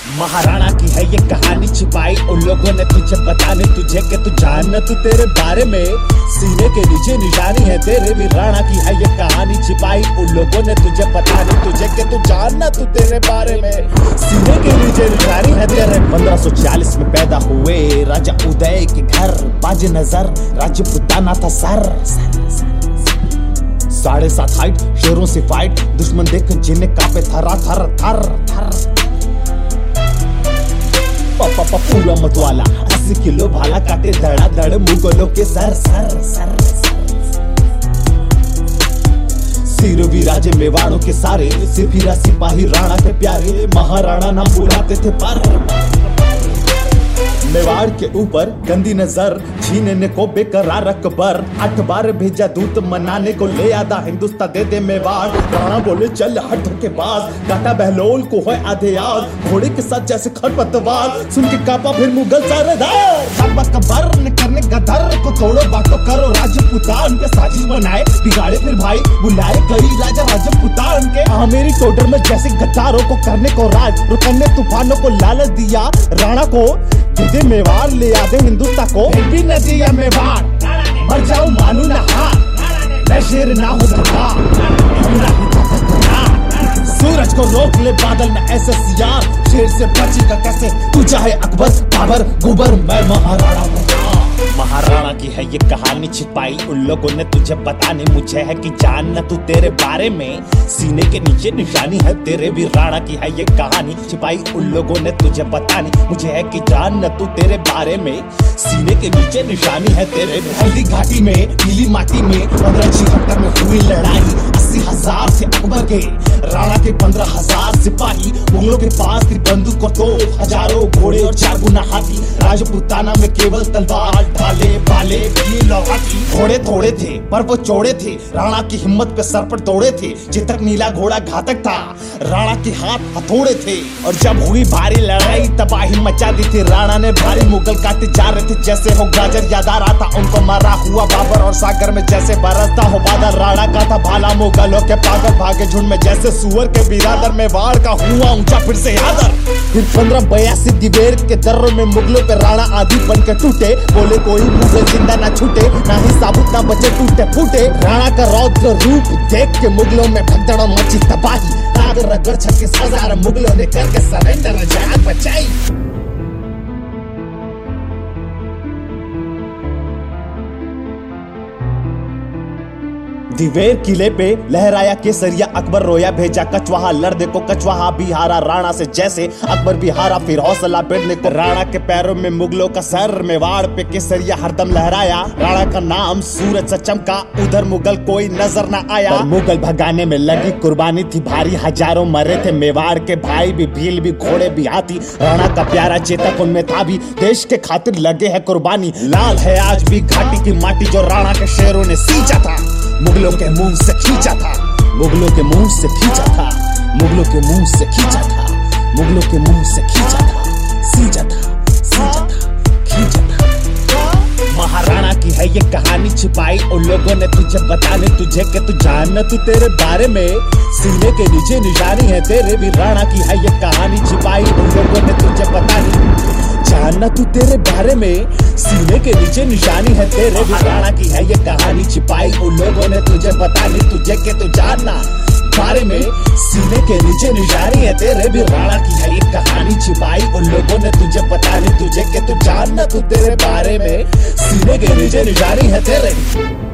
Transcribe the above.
महाराणा की है ये कहानी छिपाई उन लोगों ने तुझे बताने तुझे कि तू जानना तू तेरे बारे में सीने के नीचे निशानी है तेरे वीर राणा की है ये कहानी छिपाई उन लोगों ने तुझे बताने तुझे कि तू जानना तू तेरे बारे में सीने के नीचे निशानी है तेरे। 1540 में पैदा हुए राजा उदय के घर बाज नजर राजपुताना था सर 7.5 हाइट शेरों से फाइट दुश्मन देख जिन्हें कांपे थरा थर थर थर पूरा मतवाला 80 किलो भाला काटे धड़ा धड़ मुगलों के सर सर सर सिर भी राजे मेवाड़ों के सारे सिर्फ सिपाही राणा के प्यारे महाराणा नाम बुलाते थे पर मेवाड़ के ऊपर गंदी नजर छीनने को बेकरार अकबर 8 बार भेजा दूत मनाने को ले आधा हिंदुस्तान दे दे मेवाड़ राणा बोले चल हट के पास काटा बहलोल को है आधे आग घोड़े के साथ जैसे खरपतवार सुन के कांपा फिर मुगल सरदार अकबर करने गदर को तोड़ो बाटो करो राजपुतान पे साजिश बनाए बिगाड़े फिर भाई बुलाए कई राजा राजपुतान के आमेरी टोडर में जैसे गद्दारों को करने को राज रुकने तूफानों को लालच दिया राणा को जिसे मेवाड़ ले आते हिंदुस्तान को भी न दिया मेवाड़ मर जाओ मानू ना हार मैं शेर ना हूँ सूरज को रोक ले बादल में ऐसे सियार शेर से बचेगा कैसे तू चाहे अकबर बाबर गुबर मैं महाराणा हूँ। महाराणा की है ये कहानी छिपाई उन लोगों ने तुझे बताने मुझे है कि जानना तू तेरे बारे में सीने के नीचे निशानी है तेरे वीर राणा की है ये कहानी छिपाई उन लोगों ने तुझे बताने मुझे है कि जानना तू तेरे बारे में सीने के नीचे निशानी है तेरे। हल्दी घाटी में पीली माटी में 1576 में हुई लड़ाई 80,000 से अकबर के राणा के 15,000 सिपाही मुगलों के पास थी बंदूक और तो हजारों घोड़े और 4 गुना हाथी राजपुताना में केवल तलवार ढाले बाले घोड़े थोड़े थे पर वो चौड़े थे राणा की हिम्मत पे सर पर तोड़े थे जितक नीला घोड़ा घातक था राणा के हाथ हथौड़े थे और जब हुई भारी लड़ाई तबाही मचा दी थी राणा ने भारी मुगल काटे जा रहे थे जैसे हो गाजर याद आ रहा था उनको मारा हुआ बाबर और सागर में जैसे बरसता हो बादल राणा का था भाला मुगलों के पागल भागे झुंड में जैसे सुअर के बिरादर में वाड़ का हुआ ऊंचा फिर से आदर। फिर 1582 दिवेर के दर्रों में मुगलों पे राणा आदि बन के टूटे बोले कोई मुगल जिंदा ना छूटे ना ही साबुत ना बचे टूटे फूटे राणा का रौद्र रूप देख के मुगलों में भगदड़ मची तबाही आग रगड़ 36,000 मुगलों ने करके सरेंडर जान बचाई। दिवेर किले पे लहराया केसरिया अकबर रोया भेजा कछवाहा लड़ दे को कछवाहा भी हारा राणा से जैसे अकबर भी हारा फिर हौसला बढ़ने को राणा के पैरों में मुगलों का सर मेवाड़ पे केसरिया हरदम लहराया राणा का नाम सूरज से चमका उधर मुगल कोई नजर न आया मुगल भगाने में लगी कुर्बानी थी भारी हजारों मरे थे मेवाड़ के भाई भी भील भी घोड़े भी हाथी राणा का प्यारा चेतक उनमें था भी देश के खातिर लगे है कुर्बानी लाल है आज भी घाटी की माटी जो राणा के शेरों ने सींचा था मुगलों के मुंह से खींचा था मुगलों के मुंह से खींचा था मुगलों के मुंह से खींचा था मुगलों के मुंह से खींचा था सींचा था सींचा था खींचा था। महाराणा की है ये कहानी छिपाई उन लोगों ने तुझे बताने तुझे कि तू जानना तू तेरे बारे में सीने के नीचे निशानी है तेरे वीर राणा की है ये कहानी छिपाई उन लोगों ने तुझे बताने जानना तू तेरे बारे में सीने के नीचे निशानी है तेरे वीर राणा की है ये कहानी छिपाई उन लोगों ने तुझे बतानी तुझे के तू जानना बारे में सीने के नीचे निशानी है तेरे वीर राणा की है ये कहानी छिपाई उन लोगों ने तुझे बतानी तुझे के तू जानना तू तेरे बारे में सीने के नीचे निशानी है तेरे।